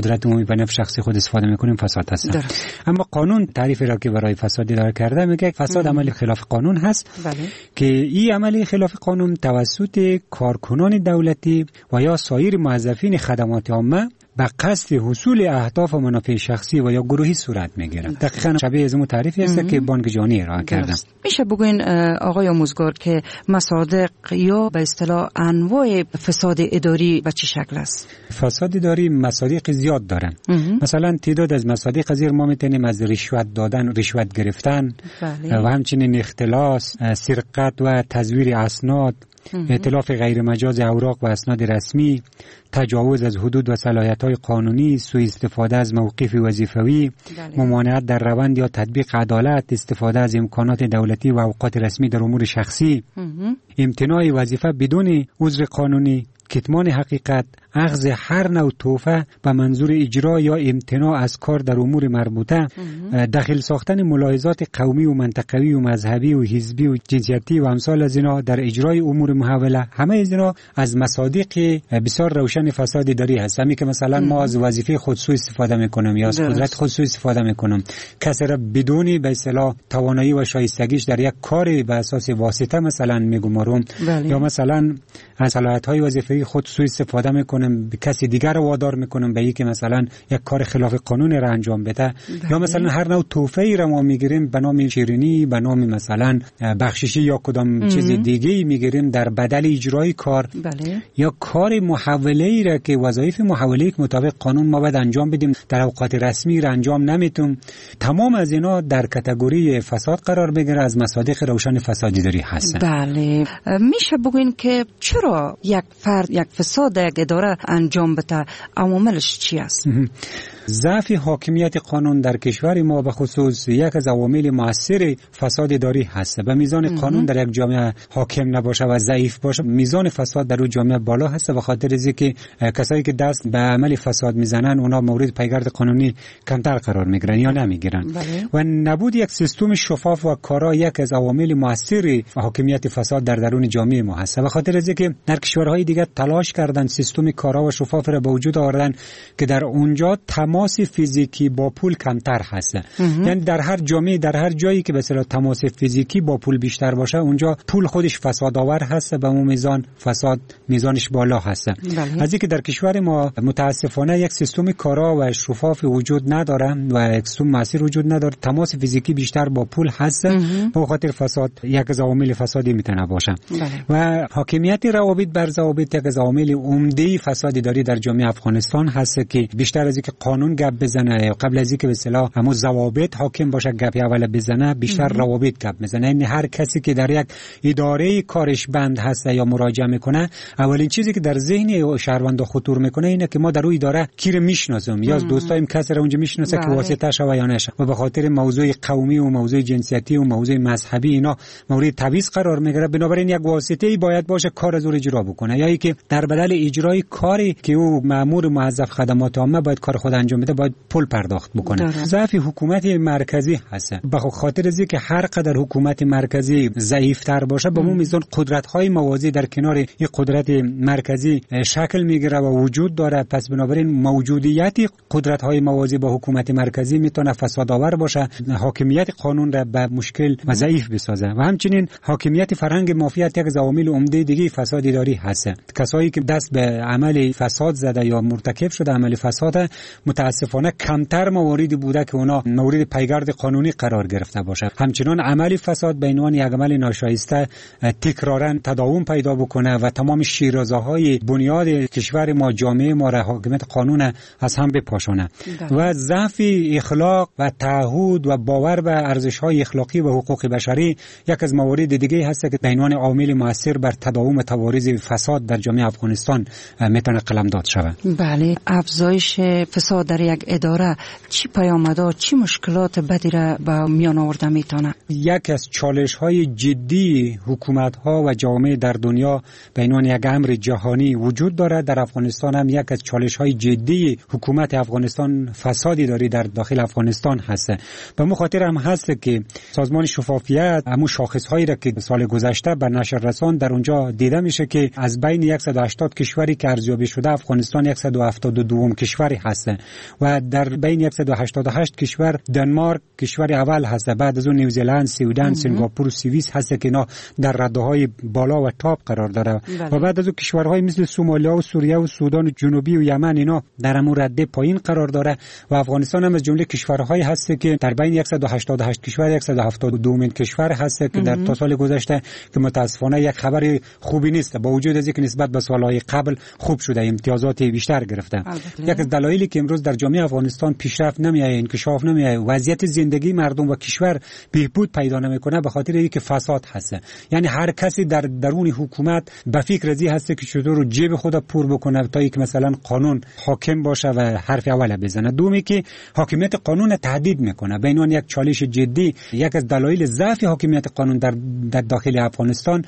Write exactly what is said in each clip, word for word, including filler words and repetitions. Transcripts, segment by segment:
قدرت عمومی به نفع شخصی خود استفاده میکنیم فساد هست. اما قانون تعریفی را که برای فساد اداره کرده میگه فساد عملی خلاف قانون هست. بله. که این عملی خلاف قانون توسط کارکنان دولتی و یا سایر موظفین خدمات عامه به قصد حصول اهداف و منافع شخصی و یا گروهی صورت میگیره. دقیقاً شبیه از اون تعریفی است که بانک جهانی ارائه کرده. میشه بگوین آقای آموزگار که مصادیق یا به اصطلاح انواع فساد اداری به چه شکل است؟ فساد اداری مصادیق زیاد دارن. مثلا تعداد از مصادیق زیر ما میتونیم از رشوت دادن، رشوت گرفتن، بله. و همچنین اختلاس، سرقت و تزویر اسناد، ائتلاف غیر مجاز اوراق و اسناد رسمی، تجاوز از حدود و صلاحیت‌های قانونی، سوء استفاده از موقف وظیفوی، بله. ممانعت در روند یا تطبیق عدالت، استفاده از امکانات دولتی و اوقات رسمی در امور شخصی، امتناع وظیفه بدون عذر قانونی، کتمان حقیقت، اخذ هر نوع تحفه به منظور اجرا یا امتناع از کار در امور مربوطه، داخل ساختن ملاحظات قومی و منطقوی و مذهبی و حزبی و جنسیتی و امثال از اینا در اجرای امور محوله، همه از اینا از مصادیق بسیار روشن فساد اداری هست. همین که مثلا ما از وظیفه خود سوء استفاده میکنیم یا از قدرت خود سوء استفاده میکنیم، کسی را بدون به اصطلاح توانایی و شایستگیش در یک کاری به اساس واسطه مثلا میگمارم، یا مثلا از صلاحیت‌های وظیفه‌ای خود سوء استفاده میکنم، کسی دیگر رو وادار میکنم به اینکه مثلا یک کار خلاف قانون را انجام بده، بله. یا مثلا هر نوع تحفه‌ای را ما میگیریم به نام شیرینی، به نام مثلا بخششی یا کدام چیز دیگه‌ای میگیریم در بدل اجرای کار، بله. یا کار محوله‌ای را که وظایف محوله‌ای مطابق قانون ما باید انجام بدیم در اوقات رسمی را انجام نمیتیم. تمام از اینا در کاتگوری فساد قرار بگیره، از مصادیق روشن فساد اداری هستند. بله. میشه بگوین که چرا یک فرد یک فساد یک اداره انجام بده، عواملش چی است؟ ضعف حاکمیت قانون در کشور ما به خصوص یک از عوامل مؤثر فساد اداری هست. به میزان قانون در یک جامعه حاکم نباشه و ضعیف باشه، میزان فساد در اون جامعه بالا هست. و خاطر از اینکه کسایی که دست به عمل فساد میزنن اونا مورد پیگرد قانونی کمتر قرار میگیرن یا نمیگیرن. و نبود یک سیستم شفاف و کارا یک از عوامل مؤثر حاکمیت فساد در درون جامعه ما هست. و خاطر از اینکه در کشورهای دیگه تلاش کردن سیستم کارا و شفاف را به وجود آوردن که در اونجا تماس فیزیکی با پول کمتر هست. یعنی در هر جامعه، در هر جایی که به اصطلاح تماس فیزیکی با پول بیشتر باشه، اونجا پول خودش فسادآور هست، به اون میزان فساد میزانش بالا هست. بله. از اینکه در کشور ما متاسفانه یک سیستم کارا و شفاف وجود نداره و یک سیستم مؤثر وجود نداره، تماس فیزیکی بیشتر با پول هست، به خاطر فساد یک از عوامل فسادی میتونه باشه. بله. و حاکمیت روابط بر ضوابط یک از عوامل عمده فساد اداری در جامعه افغانستان هست که بیشتر از اینکه قانون گپ بزنه، قبل از اینکه به اصطلاح همون ضوابط حاکم باشه گپ اول بزنه، بیشتر روابط گپ بزنه. یعنی هر کسی که در یک اداره کارش بند هست یا مراجعه میکنه، اولین چیزی که در ذهن شهروند خطور میکنه اینه که ما در اون اداره کی رو میشناسیم، یا از دوستایم کسی رو اونجا میشناسه که واسطه شو یا نشه، و به خاطر موضوع قومی و موضوع جنسیتی و موضوع مذهبی اینا مورد تبعیض قرار میگیره. بنابراین یک واسطه‌ای باید باشه کار از اون اجرا بکنه، یا اینکه در بدل اجرای کاری که او مأمور موظف خدمات عامه باید کار خود انجام بده باید پول پرداخت بکنه. ضعف حکومت مرکزی هست. به خاطر از اینکه هر قدر حکومت مرکزی ضعیف‌تر باشه، به اون میزان قدرت‌های موازی در کنار این قدرت مرکزی شکل میگیره و وجود داره. پس بنابراین موجودیت قدرت‌های موازی با حکومت مرکزی میتونه فسادآور باشه، حاکمیت قانون را به مشکل و ضعیف بسازه. و همچنین حاکمیت فرهنگ مافیات یک از عوامل عمده دیگه فساد اداری هست. کسایی که دست به عمل فساد زده یا مرتکب شده عمل فساد، متاسفانه کمتر مواردی بوده که اونا مورد پیگرد قانونی قرار گرفته باشه. همچنان عمل فساد به عنوان یک عمل ناشایسته تکرارا تداوم پیدا بکنه و تمام شیرازه‌های بنیاد کشور ما، جامعه ما را، حاکمیت قانون از هم بپاشونه. و ضعف اخلاق و تعهد و باور به ارزش‌های اخلاقی و حقوق بشری یک از موارد دیگه هست که به عنوان عامل مؤثر بر تداوم توارث فساد در جامعه افغانستان میتونه قلمداد شود. بله. افزایش فساد در یک اداره چی پیامدها، چی مشکلات بدی را به میان آورده میتونه؟ یک از چالش‌های جدی حکومت‌ها و جامعه در دنیا به عنوان یک امر جهانی وجود دارد. در افغانستان هم یک از چالش‌های جدی حکومت افغانستان فسادی داری در داخل افغانستان هست. به مو خاطر هم هست که سازمان شفافیت همون شاخص‌هایی را که سال گذشته به نشر رساند در اونجا دیده میشه که از بین صد و هشتاد کشوری که ارزیابی شده افغانستان صد و هفتاد و دو کشوری هست و در بین صد و هشتاد و هشت کشور دانمارک کشور اول هست، بعد از اون نیوزیلند، سوئدن، سنگاپور و سوئیس هست که اینا در رده‌های بالا و تاپ قرار داره. بله. و بعد از اون کشورهای مثل سومالیا و سوریه و سودان جنوبی و یمن اینا در همون رده پایین قرار داره و افغانستان هم از جمله کشورهایی هست که در بین صد و هشتاد و هشت کشور صد و هفتاد و دو کشور هست که در تا سال گذشته که متاسفانه یک خبر خوبی نیست، با وجود از اینکه نسبت به سالهای قبل خوب شده، امتیازات بیشتر گرفته. یک از دلایلی که امروز در جامعه افغانستان پیشرفت نمی‌آید، انکشاف نمی‌آید، وضعیت زندگی مردم و کشور بهبود پیدا نمی‌کنه به خاطر اینکه فساد هست. یعنی هر کسی در درون حکومت به فکر ازی هست که چطور جیب خود پر بکنه تا اینکه مثلا قانون حاکم باشه و حرف اول بزنه. دومی که حاکمیت قانون تهدید میکنه. به عنوان یک چالش جدی، یک از دلایل ضعف حاکمیت قانون در در داخل افغانستان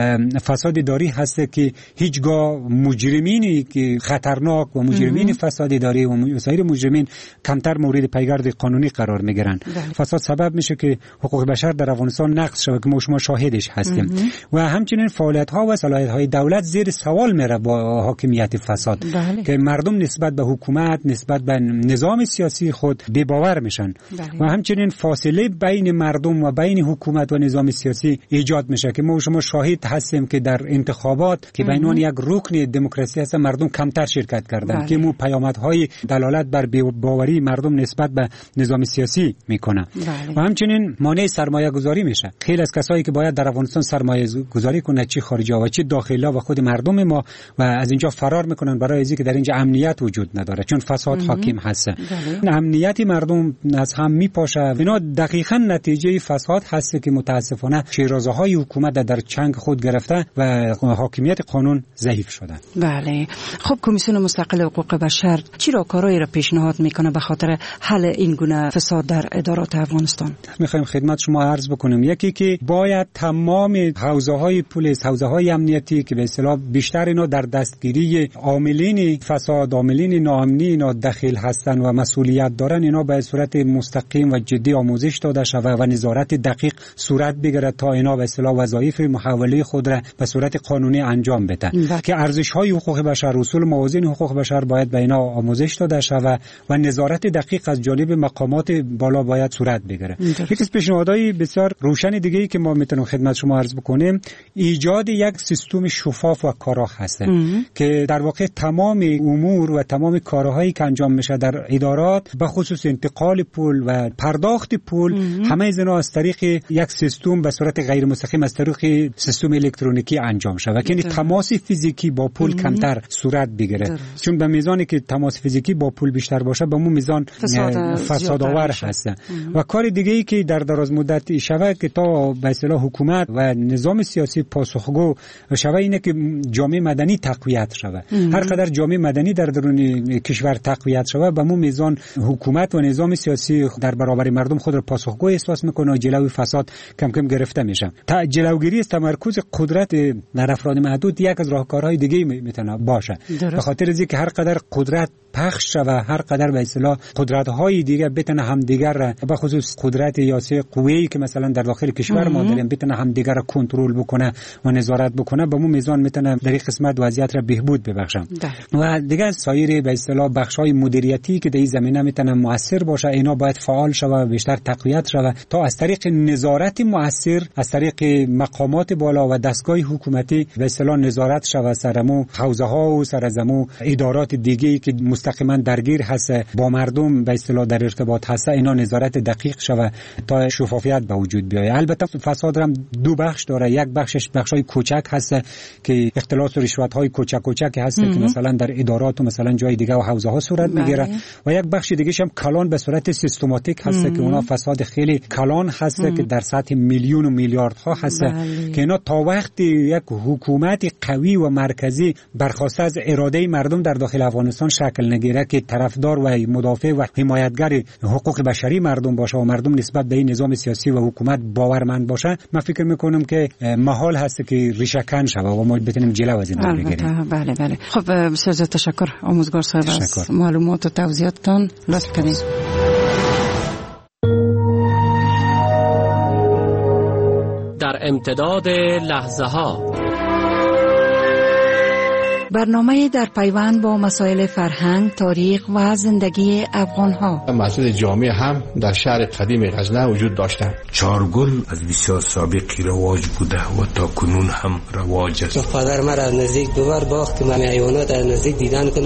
فساد اداری هست که هیچگاه مجرمینی که خطرناک و مجرمین فساد اداری و سایر مجرمین کمتر مورد پیگرد قانونی قرار میگیرن. فساد سبب میشه که حقوق بشر در افغانستان نقض شود که ما شما شاهدش هستیم و همچنین فعالیت ها و صلاحیت های دولت زیر سوال میره با حاکمیت فساد. بله. که مردم نسبت به حکومت، نسبت به نظام سیاسی خود بی باور میشن. بله. و همچنین فاصله بین مردم و بین حکومت و نظام سیاسی ایجاد میشه که ما شما شاهد هستیم که در انتخابات که به عنوان یک رکن دموکراسی هست مردم کمتر شرکت کردن. بله. که مو پیامدهای دلالت بر بی باوری مردم نسبت به نظام سیاسی میکنه. بله. و همچنین مانع سرمایه گذاری میشه. خیلی از کسایی که باید در افغانستان سرمایه گذاری کنه، چه خارجی و چه داخلی و خود مردم ما، و از اینجا فرار میکنن برای اینکه در اینجا امنیت وجود نداره چون فساد مم. حاکم هست. بله. امنیت مردم از هم میپاشه. اینا دقیقاً نتیجه فساد هست که متاسفانه شیرازه‌های حکومت در چنگ خود گرفته و حاکمیت قانون ضعیف شده. بله. خب کمیسیون مستقل حقوق بشر چی راهکارهایی را پیشنهاد میکنه به خاطر حل این گونه فساد در ادارات افغانستان؟ میخوایم خدمت شما عرض بکنیم یکی که باید تمام حوزه‌های پلیس، حوزه‌های امنیتی که به اصطلاح بیشتر اینا در دستگیری عاملین فساد، عاملین ناامنی اینا دخیل هستن و مسئولیت دارن، اینا به صورت مستقیم و جدی آموزش داده شود و نظارت دقیق صورت بگیرد تا اینا به اصطلاح وظایف محوله خود را به صورت قانونی انجام بدن. که ارزش‌های حقوق بشر، اصول موازین حقوق بشر باید به اینا آموزش داده شود و نظارت دقیق از جانب مقامات بالا باید صورت بگیره. یکی از پیشنهادهای بسیار روشن دیگه‌ای که ما میتونیم خدمت شما عرض بکنیم ایجاد یک سیستم شفاف و کارا هست که در واقع تمام امور و تمام کارهایی که انجام میشه در ادارات به خصوص انتقال پول و پرداخت پول همه از اینا از طریق یک سیستم به صورت غیر مستقیم از طریق سیستم الکترونیکی انجام شود که تماس فیزیکی با پول کمتر صورت بگیره. چون به میزانی که تماس فیزیکی با پول بیشتر باشه به اون میزان فساد فسادآور هست. و کار دیگه ای که در دراز مدت شود که تا به اصطلاح حکومت و نظام سیاسی پاسخگو شود اینه که جامعه مدنی تقویت شود. هر قدر جامعه مدنی در درون کشور تقویت شود به اون میزان حکومت و نظام سیاسی در برابر مردم خود را پاسخگو احساس میکنه و جلوی فساد کم کم گرفته میشه. تا جلوگیری از تمرکز قدرت در افراد محدود یک از راهکارهای دیگه میتونه باشه. به خاطر از اینکه هر قدر قدرت پخش شود هر قدر به اصطلاح قدرت‌های دیگه بتونه همدیگر را به خصوص قدرت یاسی قویی که مثلا در داخل کشور ما داریم بتونه همدیگر را کنترل بکنه و نظارت بکنه به اون میزان میتونه در این قسمت وضعیت را بهبود ببخشه. و دیگه سایر به اصطلاح بخش‌های مدیریتی که در این زمینه میتونه مؤثر باشه اینا باید فعال شود و بیشتر تقویت شود تا از طریق نظارت مؤثر از طریق مقامات بالا و دستگاه حکومتی به اصطلاح نظارت شود سرمو حوزه‌ها و سرزمو ادارات دیگه‌ای که مستقیما درگیر هست با مردم به اصطلاح در ارتباط هست اینا نظارت دقیق شود تا شفافیت به وجود بیاید. البته فساد هم دو بخش داره. یک بخشش بخشای کوچک هست که اختلاس و رشوت های کوچک کوچک هست که مثلا در ادارات و مثلا جای دیگه و حوزه ها صورت میگیره و یک بخش دیگه هم کلان به صورت سیستماتیک هست مم. که اونا فساد خیلی کلان هست مم. که در سطح میلیون و میلیاردها هست بله. که اینا تا وقتی یک حکومت قوی و مرکزی برخواسته از اراده مردم در داخل افغانستان شکل نگیره که طرفدار و مدافع و حمایتگر حقوق بشری مردم باشه و مردم نسبت به این نظام سیاسی و حکومت باورمند باشه من فکر میکنم که محال هست که ریشه‌کن شود و ما بتونیم جلو از این بگیریم. بله بله. خب بسیار زیاد تشکر آموزگار صاحب از معلومات و توضیحاتتان. لطف کنید. در امتداد لحظه ها برنامه در پیوند با مسائل فرهنگ، تاریخ و زندگی افغان‌ها. مسجد جامع هم در شهر قدیم غزنه وجود داشته. چارگل از بسیار سابقی رواج بوده و تا کنون هم رواج است. پدر من از نزدیک دوبار باخت من حیوانات از نزدیک دیدن کنم.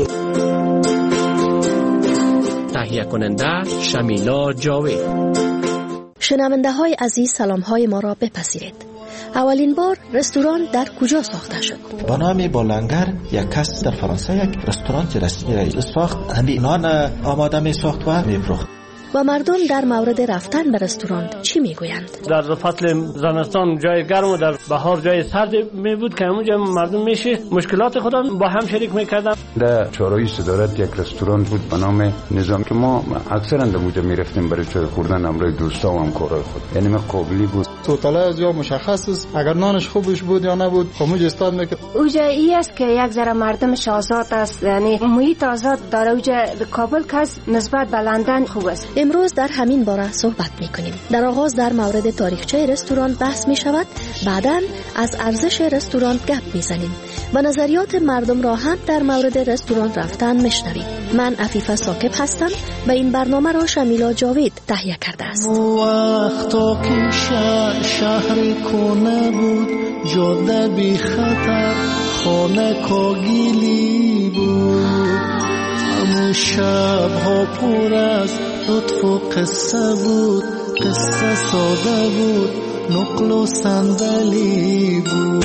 تهیه کننده شمیلا جاوید. شنونده های عزیز، سلام های ما را بپذیرید. اولین بار رستوران در کجا ساخته شد؟ با نام بولانگر یک کس در فرانسه یک رستوران رسمی را ساخت. همین نان آماده می ساخت و می فروخت. و مردم در مورد رفتن به رستوران چی میگویند؟ در فصل زمستان جای گرم و در بهار جای سرد می بود که اونجا مردم میشه مشکلات خودم با هم شریک میکردن. در چهارراه صدارت یک رستوران بود به نام نظام که ما اکثرا در اونجا میرفتیم برای چای خوردن همراه دوستا و همکارای خود. یعنی ما قابلی بود. توتاله از یا مشخص است، اگر نانش خوبش بود یا نبود خموج استاد میکرد. اونجا ای است که یک ذره مردمش آزاد است، یعنی محیط آزاد داره. اونجا کابل کس نسبت به لندن خوب است. امروز در همین باره صحبت میکنیم. در آغاز در مورد تاریخچه رستوران بحث می شود، بعداً از ارزش رستوران گپ میزنیم و نظریات مردم را هم در مورد رستوران رفتن میشنویم. من عفیفه ثاقب هستم و این برنامه را شمیلا جاوید تهیه کرده است. وقتا که شهر شهر کنه بود، جاده بی خطر، خانه کاگیلی بود، همون شب ها پر از لطف و قصه بود، قصه ساده بود، نقل و صندلی بود،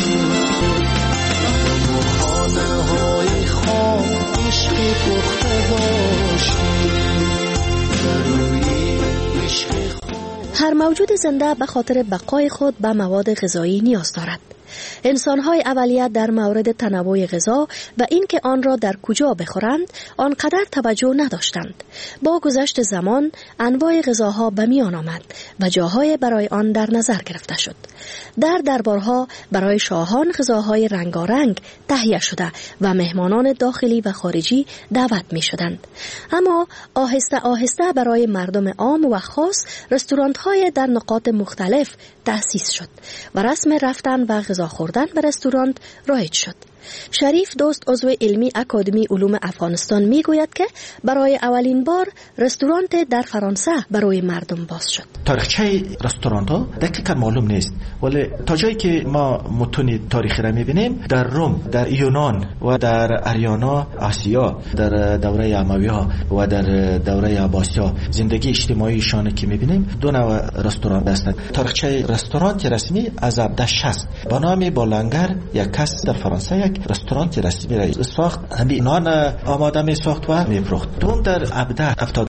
خانه های خام عشقی پخته داشتیم، روی عشق. هر موجود زنده به خاطر بقای خود به مواد غذایی نیاز دارد. انسان‌های اولیه در مورد تنوع غذا و اینکه آن را در کجا بخورند آنقدر توجه نداشتند. با گذشت زمان انواع غذاها به میان آمد و جاهای برای آن در نظر گرفته شد. در دربارها برای شاهان غذاهای رنگارنگ تهیه شده و مهمانان داخلی و خارجی دعوت می شدند. اما آهسته آهسته برای مردم عام و خاص رستوران‌های در نقاط مختلف تأسیس شد و رسم رفتن و غذا خوردن به رستوران رایج شد. شریف دوست عضو علمی اکادمی علوم افغانستان می گوید که برای اولین بار رستوران در فرانسه برای مردم باز شد. تاریخچه رستوران ها دقیقا معلوم نیست، ولی تا جایی که ما متون تاریخی را می بینیم در روم، در یونان و در اریانا آسیا، در دوره اموی‌ها و در دوره عباسی‌ها زندگی اجتماعیشان که می بینیم دو نوع رستوران هستند. تاریخچه رستوران رسمی از هفده شصت با نام بولانگر یک کس در فرانسه یک رستوران رسمی را ساخت. همین نان آماده می ساخت و می فروخت. دوم در هفده هفتاد